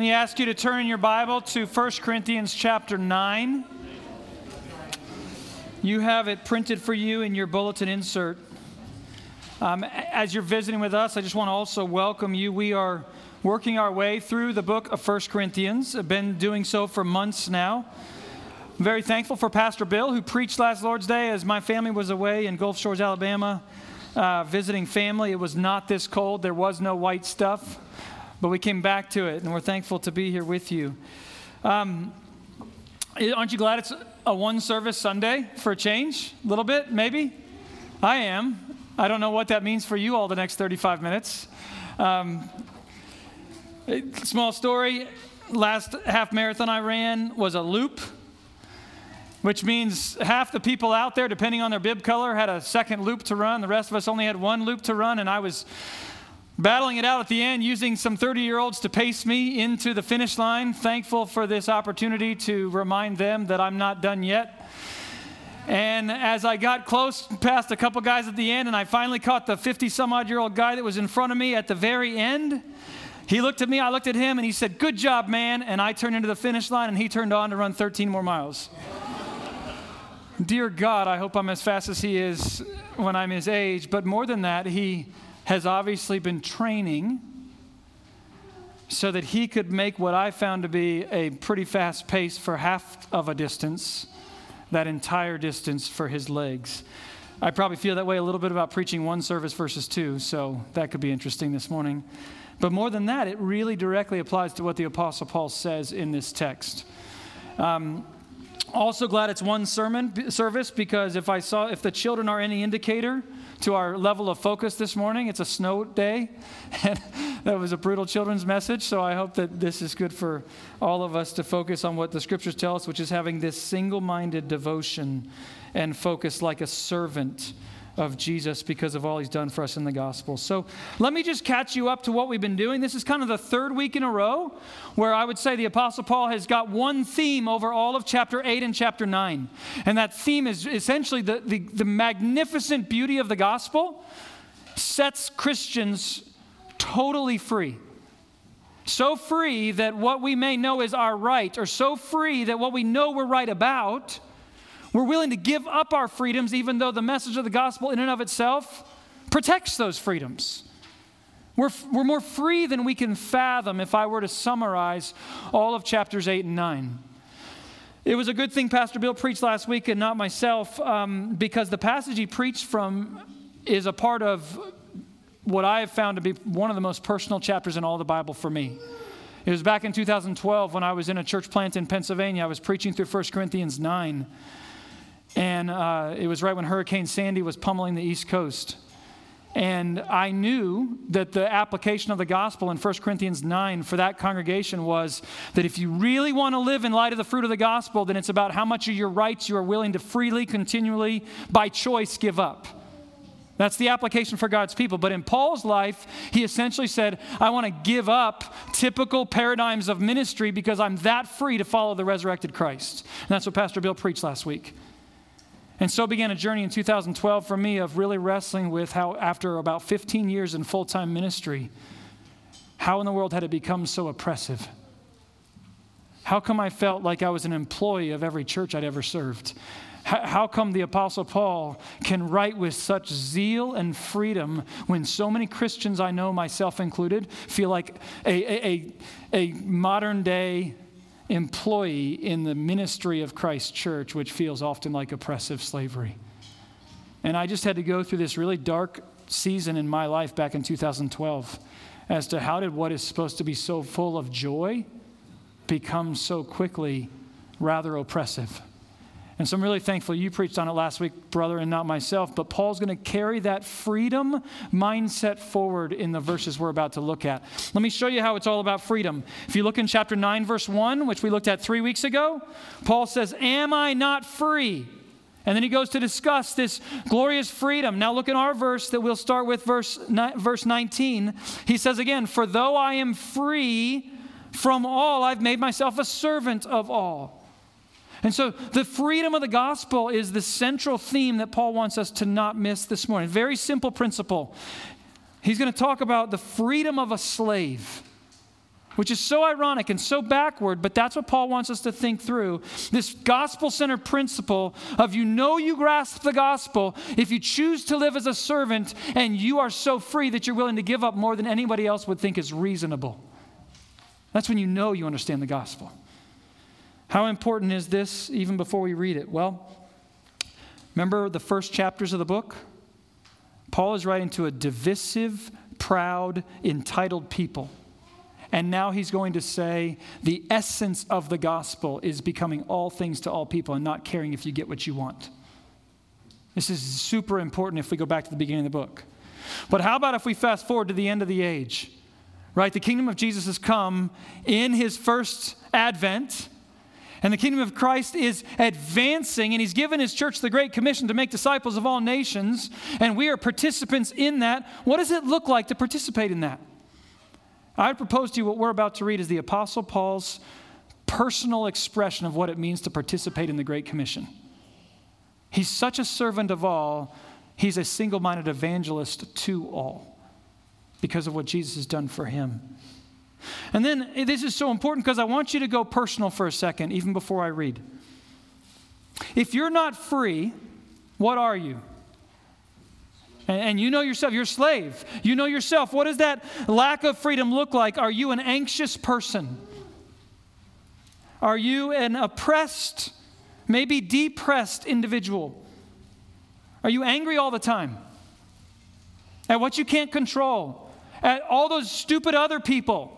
me ask you to turn in your Bible to 1 Corinthians chapter 9. You have it printed for you in your bulletin insert. As you're visiting with us, I just want to also welcome you. We are working our way through the book of 1 Corinthians. I've been doing so for months now. I'm very thankful for Pastor Bill, who preached last Lord's Day as my family was away in Gulf Shores, Alabama, visiting family. It was not this cold. There was no white stuff. But we came back to it, and we're thankful to be here with you. Aren't you glad it's a one-service Sunday for a change? A little bit, maybe? I am. I don't know what that means for you all the next 35 minutes. Small story, last half marathon I ran was a loop, which means half the people out there, depending on their bib color, had a second loop to run. The rest of us only had one loop to run, and I was battling it out at the end, using some 30-year-olds to pace me into the finish line. Thankful for this opportunity to remind them that I'm not done yet. And as I got close past a couple guys at the end, and I finally caught the 50-some-odd-year-old guy that was in front of me at the very end, he looked at me, I looked at him, and he said, "Good job, man." And I turned into the finish line, and he turned on to run 13 more miles. Dear God, I hope I'm as fast as he is when I'm his age. But more than that, he has obviously been training so that he could make what I found to be a pretty fast pace for half of a distance, that entire distance for his legs. I probably feel that way a little bit about preaching one service versus two, so that could be interesting this morning. But more than that, it really directly applies to what the Apostle Paul says in this text. Also glad it's one service, because if the children are any indicator to our level of focus this morning, it's a snow day, and that was a brutal children's message, so I hope that this is good for all of us to focus on what the scriptures tell us, which is having this single-minded devotion and focus like a servant of Jesus because of all he's done for us in the gospel. So let me just catch you up to what we've been doing. This is kind of the third week in a row where I would say the Apostle Paul has got one theme over all of chapter 8 and chapter 9. And that theme is essentially the magnificent beauty of the gospel sets Christians totally free. So free that what we may know is our right, or so free that what we know we're right about, we're willing to give up our freedoms, even though the message of the gospel in and of itself protects those freedoms. We're more free than we can fathom if I were to summarize all of chapters 8 and 9. It was a good thing Pastor Bill preached last week and not myself, because the passage he preached from is a part of what I have found to be one of the most personal chapters in all the Bible for me. It was back in 2012 when I was in a church plant in Pennsylvania. I was preaching through 1 Corinthians 9. And it was right when Hurricane Sandy was pummeling the East Coast. And I knew that the application of the gospel in 1 Corinthians 9 for that congregation was that if you really want to live in light of the fruit of the gospel, then it's about how much of your rights you are willing to freely, continually, by choice, give up. That's the application for God's people. But in Paul's life, he essentially said, I want to give up typical paradigms of ministry because I'm that free to follow the resurrected Christ. And that's what Pastor Bill preached last week. And so began a journey in 2012 for me of really wrestling with how, after about 15 years in full-time ministry, how in the world had it become so oppressive? How come I felt like I was an employee of every church I'd ever served? How come the Apostle Paul can write with such zeal and freedom when so many Christians I know, myself included, feel like a modern-day employee in the ministry of Christ's church, which feels often like oppressive slavery? And I just had to go through this really dark season in my life back in 2012 as to how did what is supposed to be so full of joy become so quickly rather oppressive. And so I'm really thankful you preached on it last week, brother, and not myself. But Paul's going to carry that freedom mindset forward in the verses we're about to look at. Let me show you how it's all about freedom. If you look in chapter 9, verse 1, which we looked at 3 weeks ago, Paul says, "Am I not free?" And then he goes to discuss this glorious freedom. Now look at our verse that we'll start with, verse 19. He says again, "For though I am free from all, I've made myself a servant of all." And so the freedom of the gospel is the central theme that Paul wants us to not miss this morning. Very simple principle. He's going to talk about the freedom of a slave. which is so ironic and so backward, but that's what Paul wants us to think through. This gospel-centered principle of you grasp the gospel if you choose to live as a servant and you are so free that you're willing to give up more than anybody else would think is reasonable. That's when you understand the gospel. How important is this even before we read it? Well, remember the first chapters of the book? Paul is writing to a divisive, proud, entitled people. And now he's going to say the essence of the gospel is becoming all things to all people and not caring if you get what you want. This is super important if we go back to the beginning of the book. But how about if we fast forward to the end of the age? Right? The kingdom of Jesus has come in his first advent. And the kingdom of Christ is advancing, and he's given his church the Great Commission to make disciples of all nations, and we are participants in that. What does it look like to participate in that? I propose to you what we're about to read is the Apostle Paul's personal expression of what it means to participate in the Great Commission. He's such a servant of all, he's a single-minded evangelist to all because of what Jesus has done for him. And then this is so important because I want you to go personal for a second, even before I read. If you're not free, what are you? And you know yourself, you're a slave. You know yourself. What does that lack of freedom look like? Are you an anxious person? Are you an oppressed, maybe depressed individual? Are you angry all the time at what you can't control? At all those stupid other people?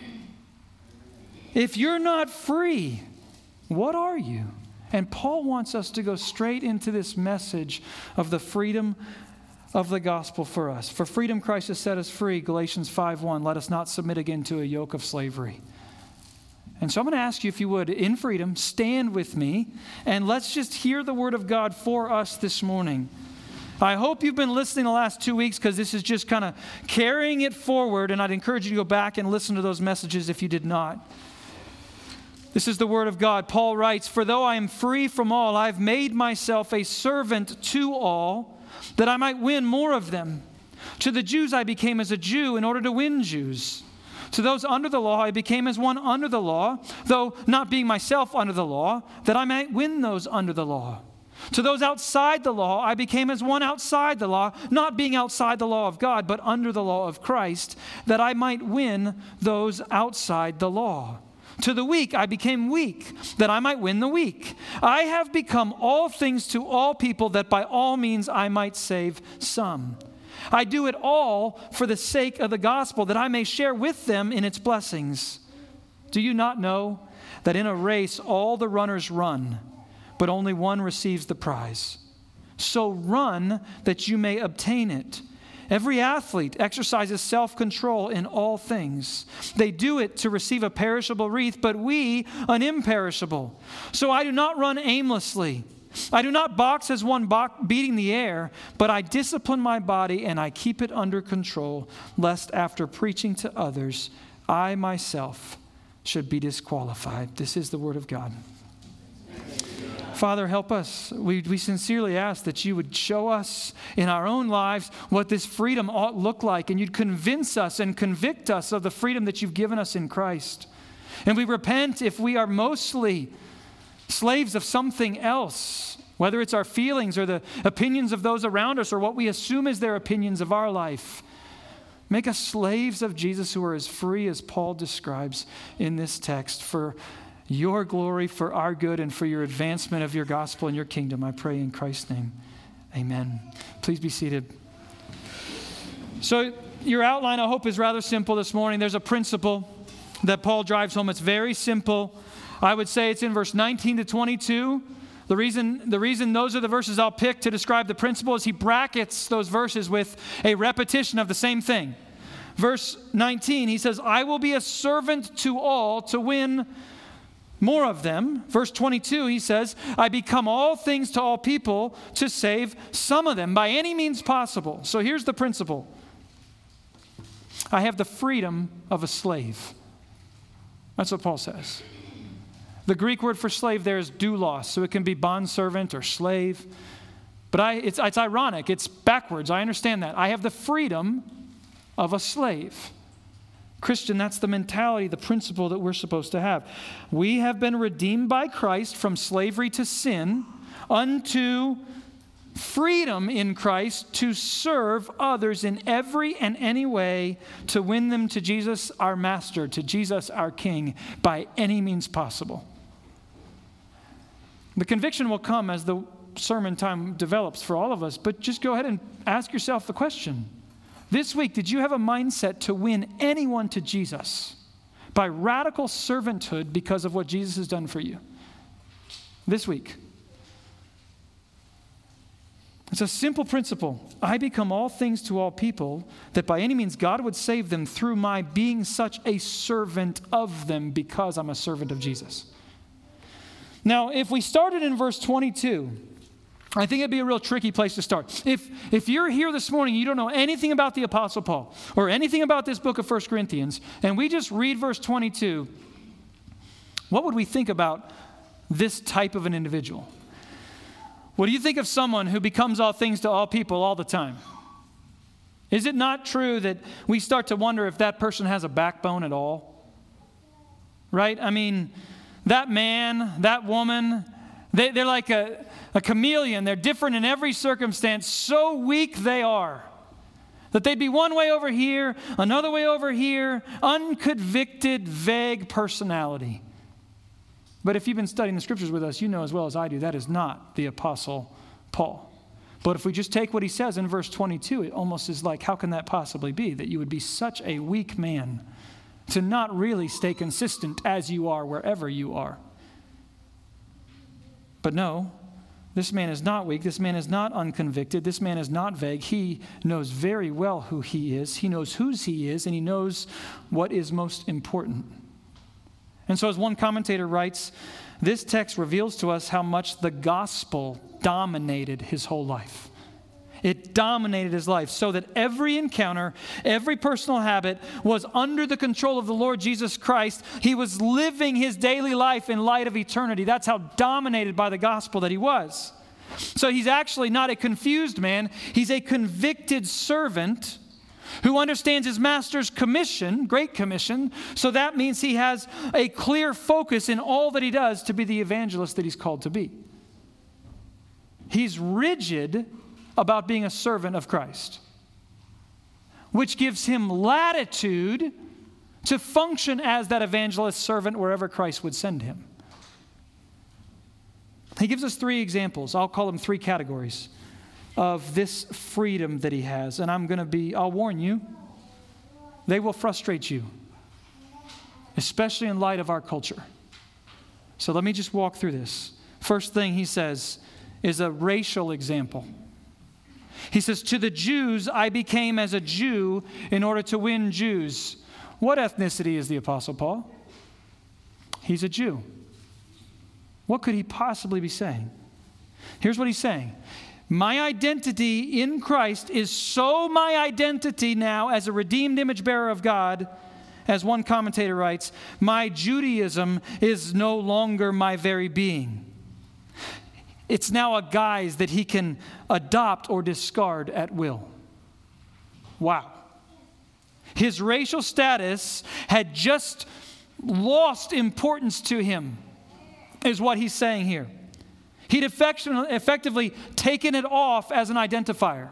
If you're not free, what are you? And Paul wants us to go straight into this message of the freedom of the gospel for us. For freedom Christ has set us free, Galatians 5:1. Let us not submit again to a yoke of slavery. And so I'm going to ask you, if you would, in freedom, stand with me, and let's just hear the word of God for us this morning. I hope you've been listening the last 2 weeks because this is just kind of carrying it forward, and I'd encourage you to go back and listen to those messages if you did not. This is the word of God. Paul writes, "For though I am free from all, I've made myself a servant to all, that I might win more of them. To the Jews I became as a Jew in order to win Jews. To those under the law I became as one under the law, though not being myself under the law, that I might win those under the law. To those outside the law I became as one outside the law, not being outside the law of God, but under the law of Christ, that I might win those outside the law. To the weak I became weak, that I might win the weak. I have become all things to all people, that by all means I might save some. I do it all for the sake of the gospel, that I may share with them in its blessings. Do you not know that in a race all the runners run, but only one receives the prize? So run that you may obtain it. Every athlete exercises self-control in all things. They do it to receive a perishable wreath, but we an imperishable. So I do not run aimlessly. I do not box as one beating the air, but I discipline my body and I keep it under control, lest after preaching to others, I myself should be disqualified." This is the word of God. Father, help us. We sincerely ask that you would show us in our own lives what this freedom ought to look like, and you'd convince us and convict us of the freedom that you've given us in Christ. And we repent if we are mostly slaves of something else, whether it's our feelings or the opinions of those around us or what we assume is their opinions of our life. Make us slaves of Jesus who are as free as Paul describes in this text, for your glory, for our good, and for your advancement of your gospel and your kingdom. I pray in Christ's name. Amen. Please be seated. So your outline, I hope, is rather simple this morning. There's a principle that Paul drives home. It's very simple. I would say it's in verse 19 to 22. The reason those are the verses I'll pick to describe the principle is he brackets those verses with a repetition of the same thing. Verse 19, he says, "I will be a servant to all to win more of them." Verse 22, he says, "I become all things to all people to save some of them by any means possible." So here's the principle. I have the freedom of a slave. That's what Paul says. The Greek word for slave there is doulos, so it can be bondservant or slave. But it's ironic. It's backwards. I understand that. I have the freedom of a slave. Christian, that's the mentality, the principle that we're supposed to have. We have been redeemed by Christ from slavery to sin unto freedom in Christ to serve others in every and any way, to win them to Jesus our Master, to Jesus our King, by any means possible. The conviction will come as the sermon time develops for all of us, but just go ahead and ask yourself the question. This week, did you have a mindset to win anyone to Jesus by radical servanthood because of what Jesus has done for you? This week. It's a simple principle. I become all things to all people, that by any means God would save them through my being such a servant of them, because I'm a servant of Jesus. Now, if we started in verse 22, I think it'd be a real tricky place to start. If you're here this morning, you don't know anything about the Apostle Paul or anything about this book of 1 Corinthians, and we just read verse 22, what would we think about this type of an individual? What do you think of someone who becomes all things to all people all the time? Is it not true that we start to wonder if that person has a backbone at all? Right? I mean, that man, that woman, they're like a chameleon. They're different in every circumstance. So weak they are that they'd be one way over here, another way over here, unconvicted, vague personality. But if you've been studying the scriptures with us, you know as well as I do, that is not the Apostle Paul. But if we just take what he says in verse 22, it almost is like, how can that possibly be, that you would be such a weak man to not really stay consistent as you are wherever you are? But no, this man is not weak. This man is not unconvicted. This man is not vague. He knows very well who he is. He knows whose he is, and he knows what is most important. And so as one commentator writes, this text reveals to us how much the gospel dominated his whole life. It dominated his life, so that every encounter, every personal habit was under the control of the Lord Jesus Christ. He was living his daily life in light of eternity. That's how dominated by the gospel that he was. So he's actually not a confused man. He's a convicted servant who understands his master's commission, great commission. So that means he has a clear focus in all that he does to be the evangelist that he's called to be. He's rigid about being a servant of Christ, which gives him latitude to function as that evangelist servant wherever Christ would send him. He gives us three examples. I'll call them three categories of this freedom that he has. And I'll warn you, they will frustrate you, especially in light of our culture. So let me just walk through this. First thing he says is a racial example. He says, to the Jews, I became as a Jew in order to win Jews. What ethnicity is the Apostle Paul? He's a Jew. What could he possibly be saying? Here's what he's saying. My identity in Christ is so my identity now as a redeemed image bearer of God, as one commentator writes, my Judaism is no longer my very being. It's now a guise that he can adopt or discard at will. Wow. His racial status had just lost importance to him, is what he's saying here. He'd effectively taken it off as an identifier.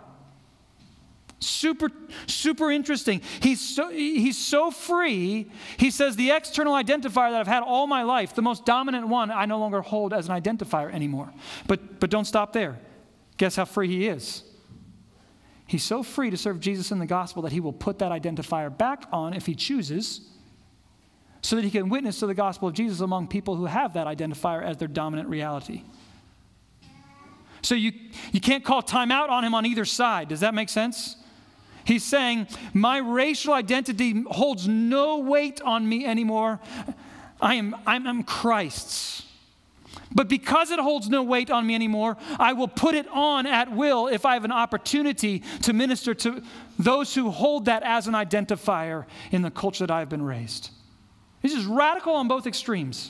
Super interesting. He's so free. He says the external identifier that I've had all my life, the most dominant one, I no longer hold as an identifier anymore. But don't stop there. Guess how free he is? He's so free to serve Jesus in the gospel that he will put that identifier back on if he chooses, so that he can witness to the gospel of Jesus among people who have that identifier as their dominant reality. So you can't call time out on him on either side. Does that make sense? He's saying, my racial identity holds no weight on me anymore. I'm Christ's. But because it holds no weight on me anymore, I will put it on at will if I have an opportunity to minister to those who hold that as an identifier in the culture that I've been raised. This is radical on both extremes.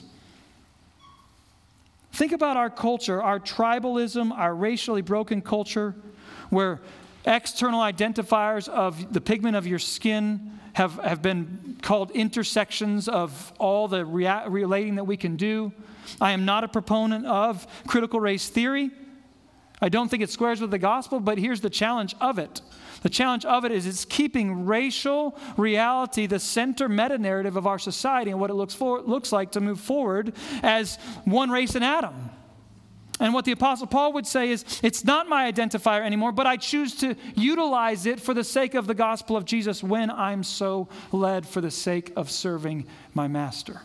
Think about our culture, our tribalism, our racially broken culture, where external identifiers of the pigment of your skin have been called intersections of all the relating that we can do. I am not a proponent of critical race theory. I don't think it squares with the gospel, but here's the challenge of it. The challenge of it is it's keeping racial reality the center meta-narrative of our society and what it looks like to move forward as one race in Adam. And what the Apostle Paul would say is, it's not my identifier anymore, but I choose to utilize it for the sake of the gospel of Jesus when I'm so led for the sake of serving my master.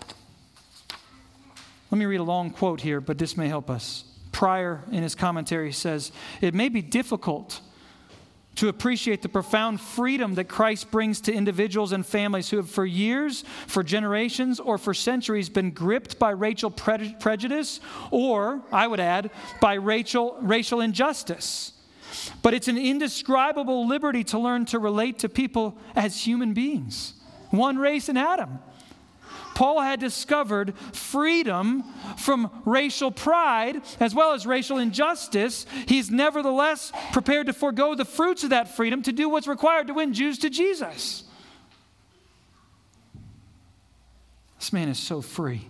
Let me read a long quote here, but this may help us. Pryor, in his commentary, says, it may be difficult to appreciate the profound freedom that Christ brings to individuals and families who have for years, for generations, or for centuries been gripped by racial prejudice, or, I would add, by racial injustice. But it's an indescribable liberty to learn to relate to people as human beings, one race in Adam. Paul had discovered freedom from racial pride as well as racial injustice. He's nevertheless prepared to forego the fruits of that freedom to do what's required to win Jews to Jesus. This man is so free.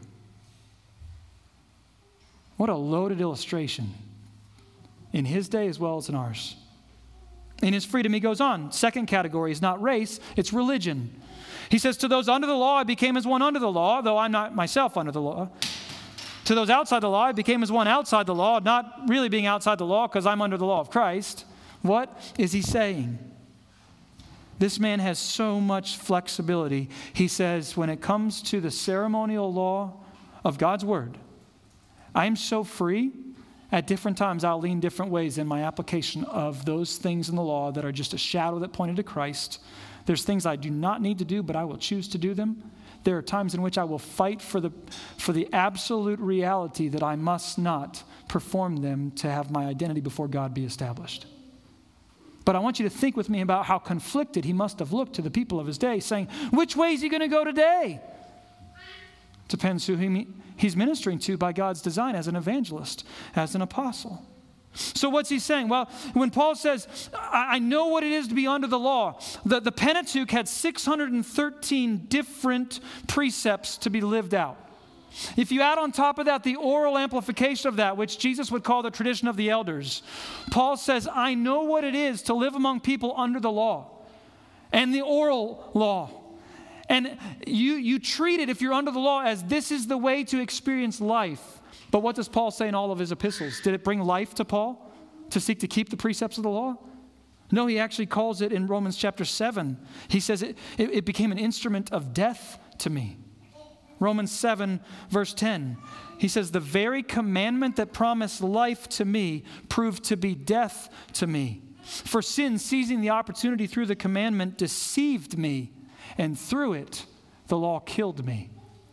What a loaded illustration in his day as well as in ours. In his freedom, he goes on. Second category is not race, it's religion. He says, to those under the law, I became as one under the law, though I'm not myself under the law. To those outside the law, I became as one outside the law, not really being outside the law because I'm under the law of Christ. What is he saying? This man has so much flexibility. He says, when it comes to the ceremonial law of God's word, I'm so free. At different times, I'll lean different ways in my application of those things in the law that are just a shadow that pointed to Christ. There's things I do not need to do, but I will choose to do them. There are times in which I will fight for the absolute reality that I must not perform them to have my identity before God be established. But I want you to think with me about how conflicted he must have looked to the people of his day, saying, which way is he going to go today? Depends who he's ministering to by God's design as an evangelist, as an apostle. So what's he saying? Well, when Paul says, I know what it is to be under the law, the Pentateuch had 613 different precepts to be lived out. If you add on top of that the oral amplification of that, which Jesus would call the tradition of the elders, Paul says, I know what it is to live among people under the law and the oral law. And you treat it, if you're under the law, as this is the way to experience life. But what does Paul say in all of his epistles? Did it bring life to Paul to seek to keep the precepts of the law? No, he actually calls it in Romans chapter 7. He says it became an instrument of death to me. Romans 7, verse 10. He says, the very commandment that promised life to me proved to be death to me. For sin, seizing the opportunity through the commandment, deceived me, and through it, the law killed me.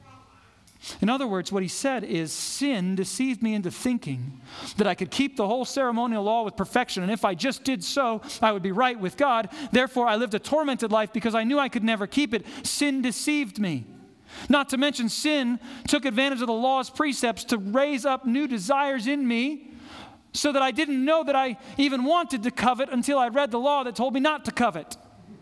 In other words, what he said is sin deceived me into thinking that I could keep the whole ceremonial law with perfection, and if I just did so, I would be right with God. Therefore, I lived a tormented life because I knew I could never keep it. Sin deceived me. Not to mention, sin took advantage of the law's precepts to raise up new desires in me so that I didn't know that I even wanted to covet until I read the law that told me not to covet.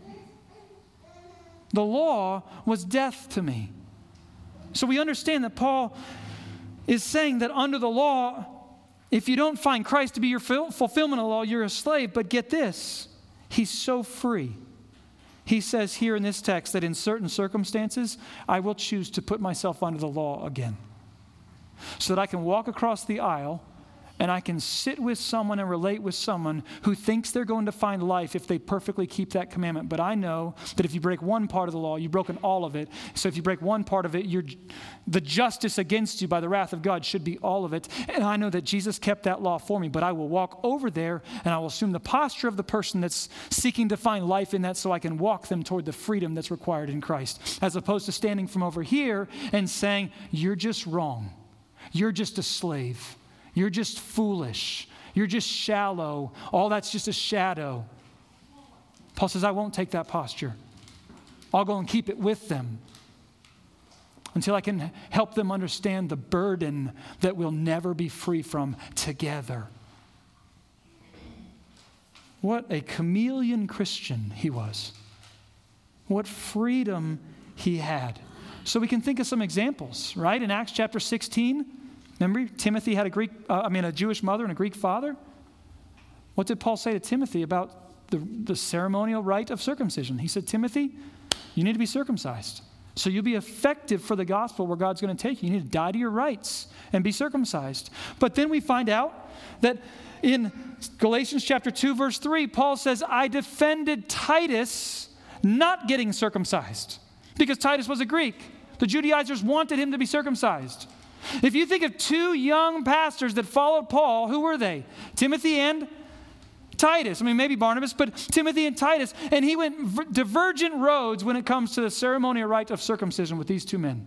The law was death to me. So we understand that Paul is saying that under the law, if you don't find Christ to be your fulfillment of the law, you're a slave. But get this, he's so free. He says here in this text that in certain circumstances, I will choose to put myself under the law again so that I can walk across the aisle and I can sit with someone and relate with someone who thinks they're going to find life if they perfectly keep that commandment. But I know that if you break one part of the law, you've broken all of it. So if you break one part of it, the justice against you by the wrath of God should be all of it. And I know that Jesus kept that law for me, but I will walk over there and I will assume the posture of the person that's seeking to find life in that so I can walk them toward the freedom that's required in Christ, as opposed to standing from over here and saying, you're just wrong. You're just a slave. You're just foolish. You're just shallow. All that's just a shadow. Paul says, I won't take that posture. I'll go and keep it with them until I can help them understand the burden that we'll never be free from together. What a chameleon Christian he was. what freedom he had. So we can think of some examples, right? In Acts chapter 16, remember Timothy had a Jewish mother and a Greek father? What did Paul say to Timothy about the ceremonial rite of circumcision? He said, Timothy, you need to be circumcised. So you'll be effective for the gospel where God's going to take you. You need to die to your rights and be circumcised. But then we find out that in Galatians chapter 2, verse 3, Paul says, I defended Titus not getting circumcised because Titus was a Greek. The Judaizers wanted him to be circumcised. If you think of two young pastors that followed Paul, who were they? Timothy and Titus. I mean, maybe Barnabas, but Timothy and Titus. And he went divergent roads when it comes to the ceremonial rite of circumcision with these two men.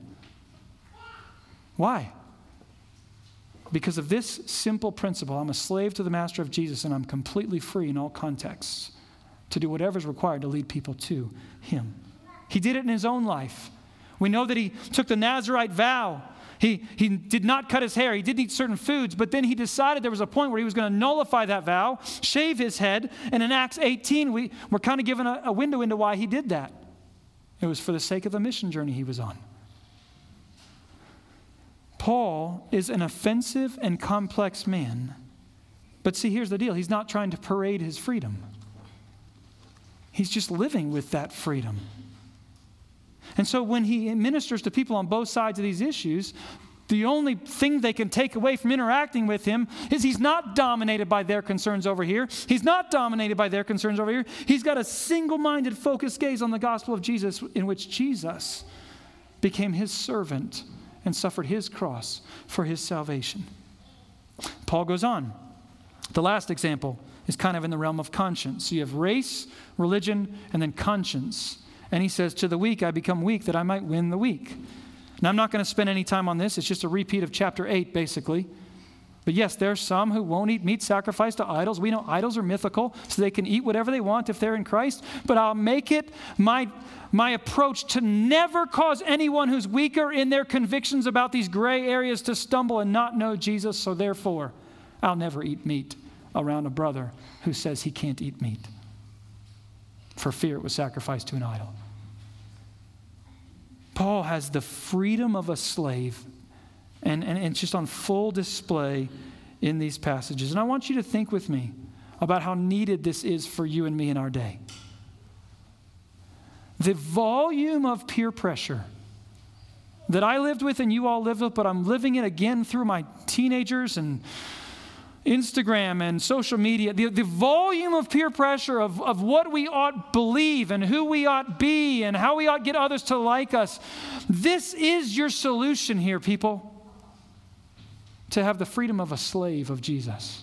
Why? Because of this simple principle. I'm a slave to the master of Jesus, and I'm completely free in all contexts to do whatever is required to lead people to him. He did it in his own life. We know that he took the Nazirite vow. He did not cut his hair. He didn't eat certain foods, but then he decided there was a point where he was going to nullify that vow, shave his head, and in Acts 18, we're kind of given a window into why he did that. It was for the sake of the mission journey he was on. Paul is an offensive and complex man, but see, here's the deal. He's not trying to parade his freedom. He's just living with that freedom. And so when he ministers to people on both sides of these issues, the only thing they can take away from interacting with him is he's not dominated by their concerns over here. He's not dominated by their concerns over here. He's got a single-minded, focused gaze on the gospel of Jesus, in which Jesus became his servant and suffered his cross for his salvation. Paul goes on. The last example is kind of in the realm of conscience. So you have race, religion, and then conscience. And he says, to the weak, I become weak that I might win the weak. Now, I'm not going to spend any time on this. It's just a repeat of chapter 8, basically. But yes, there are some who won't eat meat sacrificed to idols. We know idols are mythical, so they can eat whatever they want if they're in Christ. But I'll make it my approach to never cause anyone who's weaker in their convictions about these gray areas to stumble and not know Jesus. So therefore, I'll never eat meat around a brother who says he can't eat meat for fear it was sacrificed to an idol. Paul has the freedom of a slave, and it's just on full display in these passages. And I want you to think with me about how needed this is for you and me in our day. The volume of peer pressure that I lived with and you all lived with, but I'm living it again through my teenagers and Instagram and social media, the volume of peer pressure of what we ought believe and who we ought be and how we ought get others to like us. This is your solution here, people, to have the freedom of a slave of Jesus.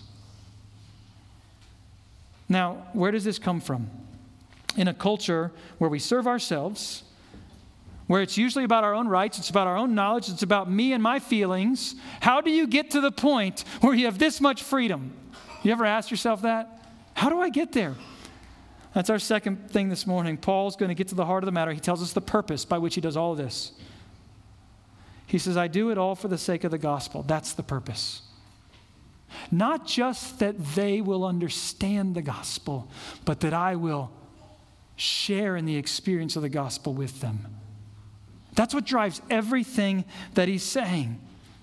Now, where does this come from? In a culture where we serve ourselves, where it's usually about our own rights, it's about our own knowledge, it's about me and my feelings. How do you get to the point where you have this much freedom? You ever ask yourself that? How do I get there? That's our second thing this morning. Paul's going to get to the heart of the matter. He tells us the purpose by which he does all of this. He says, I do it all for the sake of the gospel. That's the purpose. Not just that they will understand the gospel, but that I will share in the experience of the gospel with them. That's what drives everything that he's saying.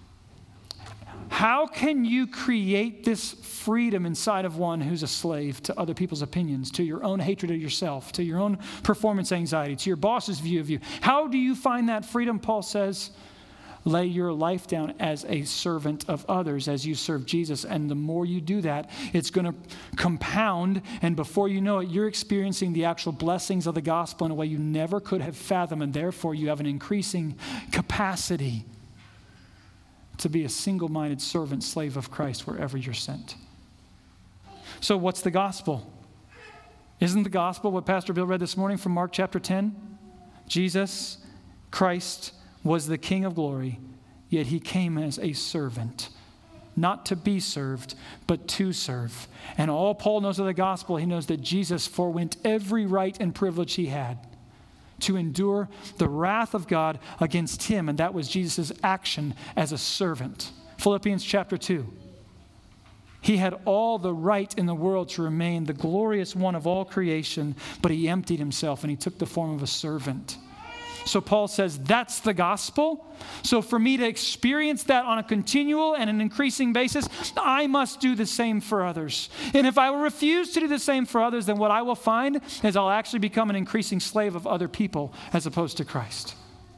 How can you create this freedom inside of one who's a slave to other people's opinions, to your own hatred of yourself, to your own performance anxiety, to your boss's view of you? How do you find that freedom? Paul says, lay your life down as a servant of others as you serve Jesus. And the more you do that, it's going to compound. And before you know it, you're experiencing the actual blessings of the gospel in a way you never could have fathomed. And therefore, you have an increasing capacity to be a single-minded servant, slave of Christ, wherever you're sent. So what's the gospel? Isn't the gospel what Pastor Bill read this morning from Mark chapter 10? Jesus, Christ, was the King of glory, yet he came as a servant, not to be served, but to serve. And all Paul knows of the gospel, he knows that Jesus forewent every right and privilege he had to endure the wrath of God against him, and that was Jesus' action as a servant. Philippians chapter 2. He had all the right in the world to remain the glorious one of all creation, but he emptied himself and he took the form of a servant. So Paul says that's the gospel. So for me to experience that on a continual and an increasing basis, I must do the same for others. And if I will refuse to do the same for others, then what I will find is I'll actually become an increasing slave of other people as opposed to Christ.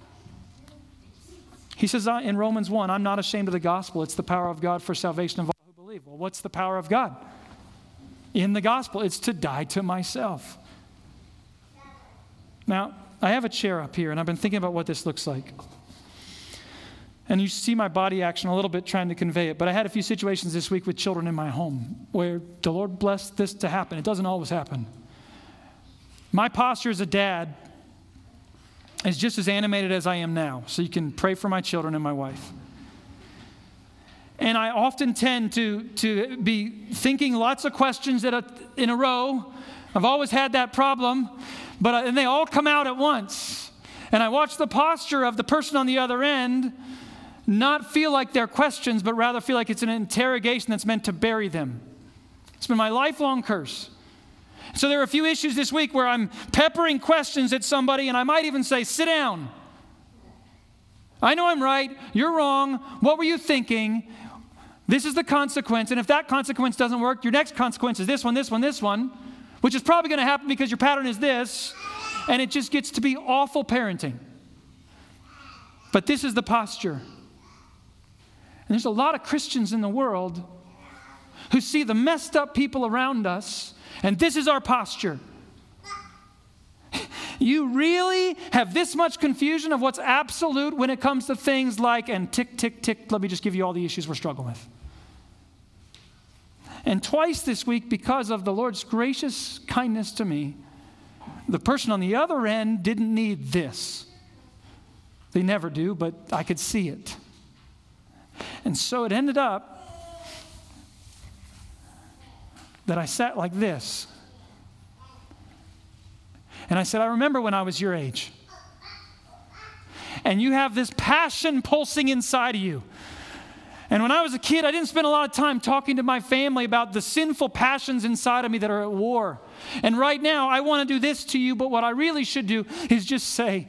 He says in Romans 1, I'm not ashamed of the gospel. It's the power of God for salvation of all who believe. Well, what's the power of God? In the gospel, it's to die to myself. Now, I have a chair up here, and I've been thinking about what this looks like. And you see my body action a little bit trying to convey it. But I had a few situations this week with children in my home where the Lord blessed this to happen. It doesn't always happen. My posture as a dad is just as animated as I am now. So you can pray for my children and my wife. And I often tend to be thinking lots of questions in a row. I've always had that problem. And they all come out at once. And I watch the posture of the person on the other end not feel like they're questions, but rather feel like it's an interrogation that's meant to bury them. It's been my lifelong curse. So there are a few issues this week where I'm peppering questions at somebody, and I might even say, sit down. I know I'm right. You're wrong. What were you thinking? This is the consequence. And if that consequence doesn't work, your next consequence is this one, this one, this one, which is probably going to happen because your pattern is this. And it just gets to be awful parenting. But this is the posture. And there's a lot of Christians in the world who see the messed up people around us, and this is our posture. You really have this much confusion of what's absolute when it comes to things like, and tick, tick, tick, let me just give you all the issues we're struggling with. And twice this week, because of the Lord's gracious kindness to me, the person on the other end didn't need this. They never do, but I could see it. And so it ended up that I sat like this. And I said, I remember when I was your age. And you have this passion pulsing inside of you. And when I was a kid, I didn't spend a lot of time talking to my family about the sinful passions inside of me that are at war. And right now, I want to do this to you, but what I really should do is just say,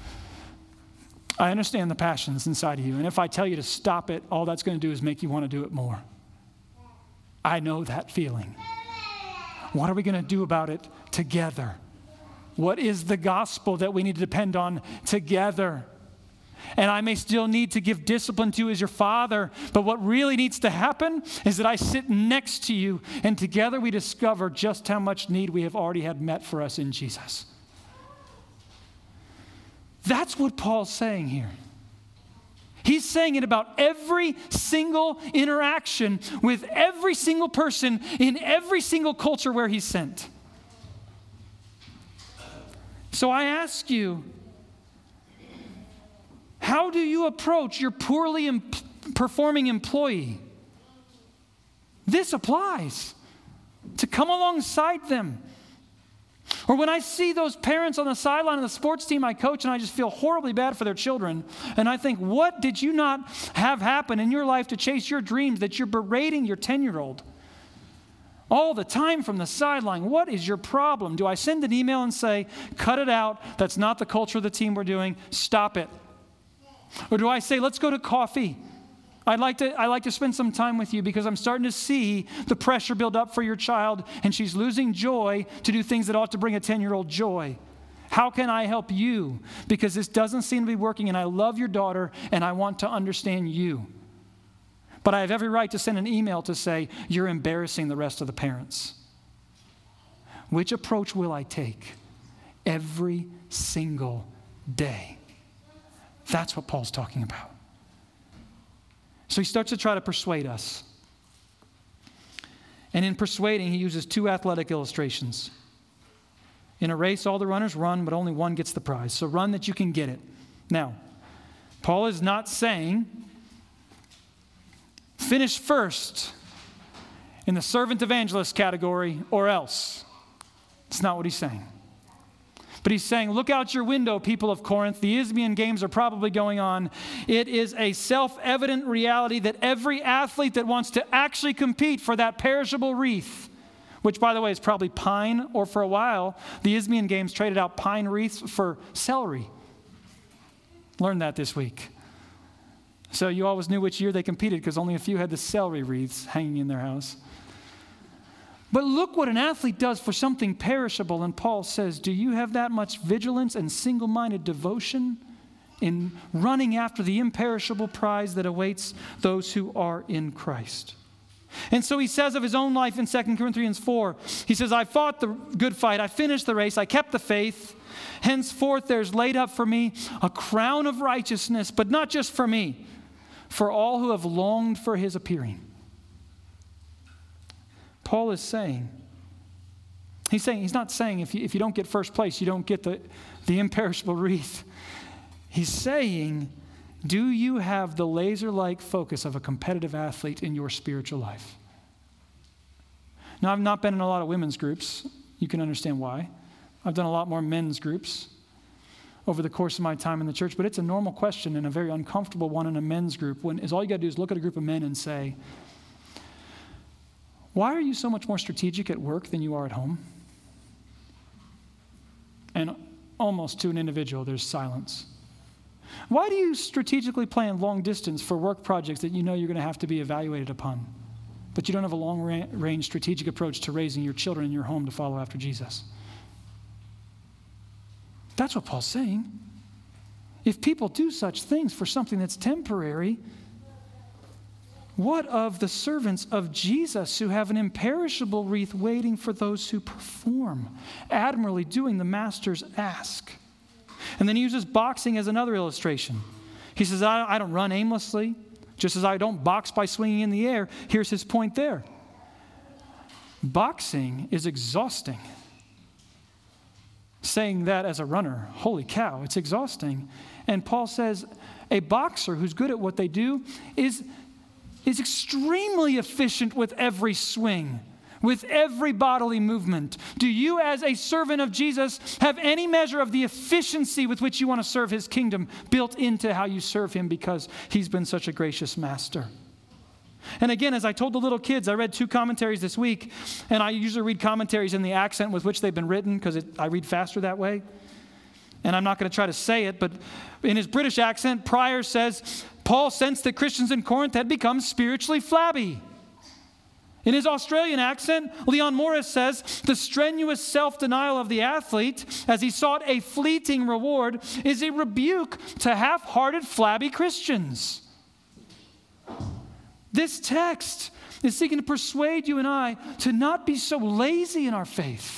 I understand the passions inside of you. And if I tell you to stop it, all that's going to do is make you want to do it more. I know that feeling. What are we going to do about it together? What is the gospel that we need to depend on together? And I may still need to give discipline to you as your father, but what really needs to happen is that I sit next to you, and together we discover just how much need we have already had met for us in Jesus. That's what Paul's saying here. He's saying it about every single interaction with every single person in every single culture where he's sent. So I ask you, how do you approach your poorly performing employee? This applies to come alongside them. Or when I see those parents on the sideline of the sports team I coach, and I just feel horribly bad for their children, and I think, what did you not have happen in your life to chase your dreams that you're berating your 10-year-old all the time from the sideline? What is your problem? Do I send an email and say, cut it out, that's not the culture of the team we're doing, stop it? Or do I say, let's go to coffee? I'd like to spend some time with you because I'm starting to see the pressure build up for your child, and she's losing joy to do things that ought to bring a 10-year-old joy. How can I help you? Because this doesn't seem to be working, and I love your daughter, and I want to understand you. But I have every right to send an email to say, you're embarrassing the rest of the parents. Which approach will I take? Every single day. That's what Paul's talking about. So he starts to try to persuade us. And in persuading, he uses two athletic illustrations. In a race, all the runners run, but only one gets the prize. So run that you can get it. Now, Paul is not saying, finish first in the servant evangelist category or else. It's not what he's saying. But he's saying, look out your window, people of Corinth. The Isthmian Games are probably going on. It is a self-evident reality that every athlete that wants to actually compete for that perishable wreath, which, by the way, is probably pine, or for a while, the Isthmian Games traded out pine wreaths for celery. Learned that this week. So you always knew which year they competed because only a few had the celery wreaths hanging in their house. But look what an athlete does for something perishable. And Paul says, do you have that much vigilance and single-minded devotion in running after the imperishable prize that awaits those who are in Christ? And so he says of his own life in 2 Corinthians 4, he says, I fought the good fight, I finished the race, I kept the faith. Henceforth there's laid up for me a crown of righteousness, but not just for me, for all who have longed for his appearing. Paul is saying, he's not saying if you don't get first place, you don't get the imperishable wreath. He's saying, do you have the laser-like focus of a competitive athlete in your spiritual life? Now, I've not been in a lot of women's groups. You can understand why. I've done a lot more men's groups over the course of my time in the church, but it's a normal question and a very uncomfortable one in a men's group when all you got to do is look at a group of men and say, why are you so much more strategic at work than you are at home? And almost to an individual, there's silence. Why do you strategically plan long distance for work projects that you know you're going to have to be evaluated upon, but you don't have a long-range strategic approach to raising your children in your home to follow after Jesus? That's what Paul's saying. If people do such things for something that's temporary, what of the servants of Jesus who have an imperishable wreath waiting for those who perform, admirably doing the master's ask? And then he uses boxing as another illustration. He says, I don't run aimlessly, just as I don't box by swinging in the air. Here's his point there. Boxing is exhausting. Saying that as a runner, holy cow, it's exhausting. And Paul says, a boxer who's good at what they do is extremely efficient with every swing, with every bodily movement. Do you, as a servant of Jesus, have any measure of the efficiency with which you want to serve his kingdom built into how you serve him because he's been such a gracious master? And again, as I told the little kids, I read 2 commentaries this week, and I usually read commentaries in the accent with which they've been written because I read faster that way. And I'm not going to try to say it, but in his British accent, Pryor says, Paul sensed that Christians in Corinth had become spiritually flabby. In his Australian accent, Leon Morris says, the strenuous self-denial of the athlete as he sought a fleeting reward is a rebuke to half-hearted, flabby Christians. This text is seeking to persuade you and I to not be so lazy in our faith.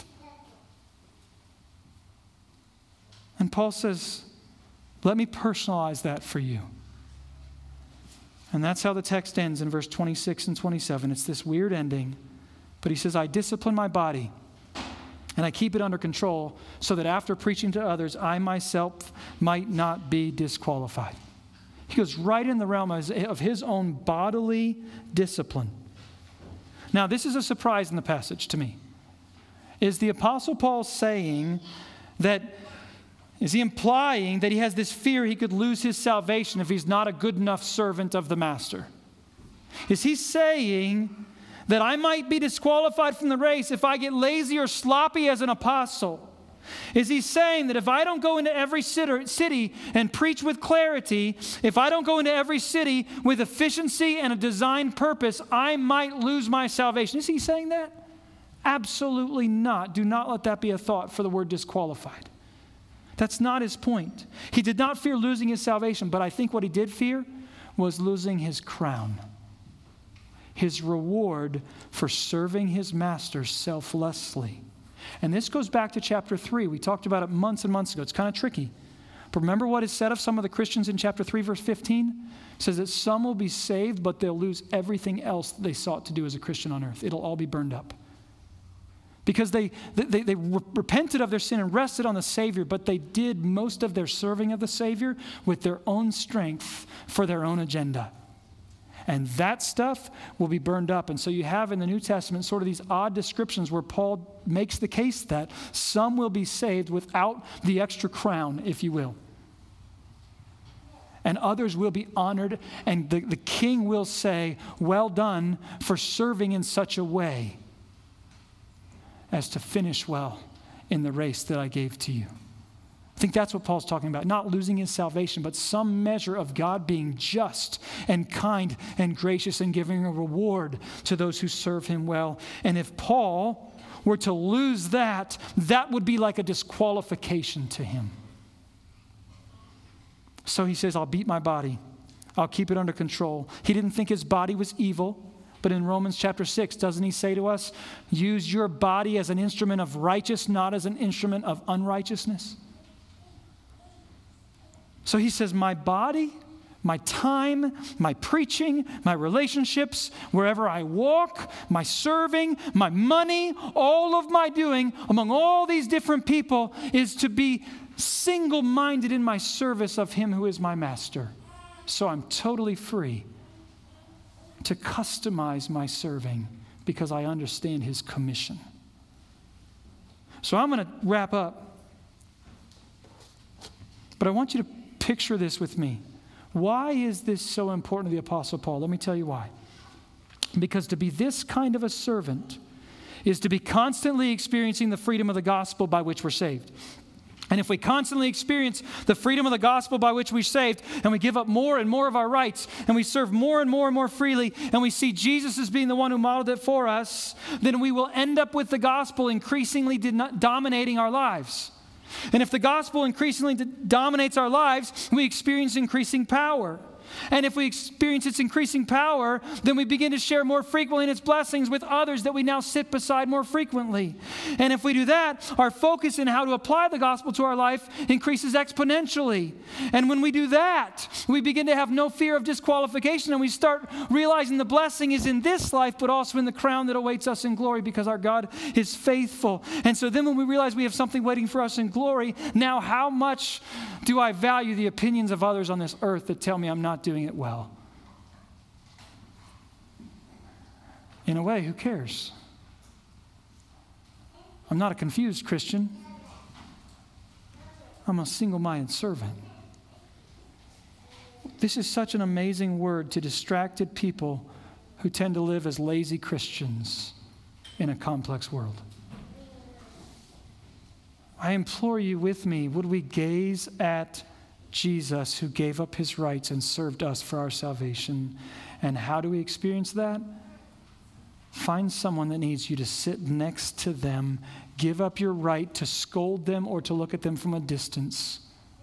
And Paul says, let me personalize that for you. And that's how the text ends in verse 26 and 27. It's this weird ending. But he says, I discipline my body and I keep it under control so that after preaching to others, I myself might not be disqualified. He goes right in the realm of his own bodily discipline. Now, this is a surprise in the passage to me. Is the Apostle Paul saying that, is he implying that he has this fear he could lose his salvation if he's not a good enough servant of the master? Is he saying that I might be disqualified from the race if I get lazy or sloppy as an apostle? Is he saying that if I don't go into every city and preach with clarity, if I don't go into every city with efficiency and a designed purpose, I might lose my salvation? Is he saying that? Absolutely not. Do not let that be a thought for the word disqualified. That's not his point. He did not fear losing his salvation, but I think what he did fear was losing his crown, his reward for serving his master selflessly. And this goes back to chapter 3. We talked about it months and months ago. It's kind of tricky. But remember what is said of some of the Christians in chapter 3, verse 15? It says that some will be saved, but they'll lose everything else they sought to do as a Christian on earth. It'll all be burned up. Because they repented of their sin and rested on the Savior, but they did most of their serving of the Savior with their own strength for their own agenda. And that stuff will be burned up. And so you have in the New Testament sort of these odd descriptions where Paul makes the case that some will be saved without the extra crown, if you will. And others will be honored, and the king will say, well done for serving in such a way as to finish well in the race that I gave to you. I think that's what Paul's talking about, not losing his salvation, but some measure of God being just and kind and gracious and giving a reward to those who serve him well. And if Paul were to lose that, that would be like a disqualification to him. So he says, I'll beat my body. I'll keep it under control. He didn't think his body was evil. But in Romans chapter 6, doesn't he say to us, use your body as an instrument of righteousness, not as an instrument of unrighteousness? So he says, my body, my time, my preaching, my relationships, wherever I walk, my serving, my money, all of my doing among all these different people is to be single-minded in my service of him who is my master. So I'm totally free to customize my serving because I understand his commission. So I'm going to wrap up. But I want you to picture this with me. Why is this so important to the Apostle Paul? Let me tell you why. Because to be this kind of a servant is to be constantly experiencing the freedom of the gospel by which we're saved. And if we constantly experience the freedom of the gospel by which we're saved, and we give up more and more of our rights, and we serve more and more freely, and we see Jesus as being the one who modeled it for us, then we will end up with the gospel increasingly dominating our lives. And if the gospel increasingly dominates our lives, we experience increasing power. And if we experience its increasing power, then we begin to share more frequently in its blessings with others that we now sit beside more frequently. And if we do that, our focus in how to apply the gospel to our life increases exponentially. And when we do that, we begin to have no fear of disqualification, and we start realizing the blessing is in this life, but also in the crown that awaits us in glory because our God is faithful. And so then when we realize we have something waiting for us in glory, now how much do I value the opinions of others on this earth that tell me I'm not doing it well? In a way, who cares? I'm not a confused Christian. I'm a single-minded servant. This is such an amazing word to distracted people who tend to live as lazy Christians in a complex world. I implore you with me, would we gaze at Jesus who gave up his rights and served us for our salvation? And how do we experience that? Find someone that needs you to sit next to them. Give up your right to scold them or to look at them from a distance.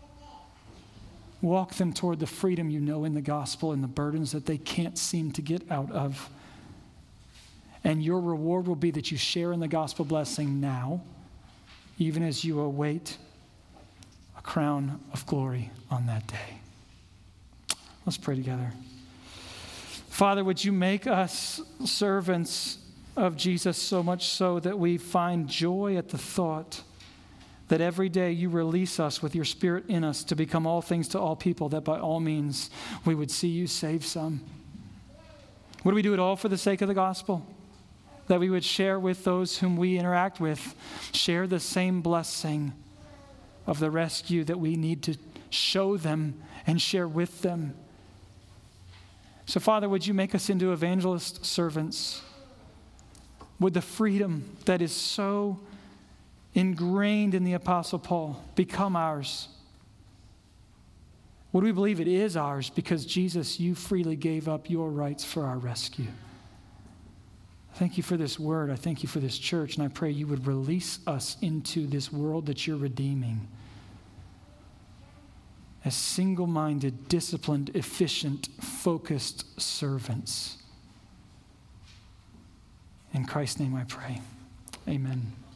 Walk them toward the freedom you know in the gospel and the burdens that they can't seem to get out of. And your reward will be that you share in the gospel blessing now, even as you await a crown of glory on that day. Let's pray together. Father, would you make us servants of Jesus so much so that we find joy at the thought that every day you release us with your Spirit in us to become all things to all people, that by all means we would see you save some. Would we do it all for the sake of the gospel? That we would share with those whom we interact with, share the same blessing of the rescue that we need to show them and share with them. So, Father, would you make us into evangelist servants? Would the freedom that is so ingrained in the Apostle Paul become ours? Would we believe it is ours because, Jesus, you freely gave up your rights for our rescue? Thank you for this word. I thank you for this church, and I pray you would release us into this world that you're redeeming as single-minded, disciplined, efficient, focused servants. In Christ's name I pray. Amen.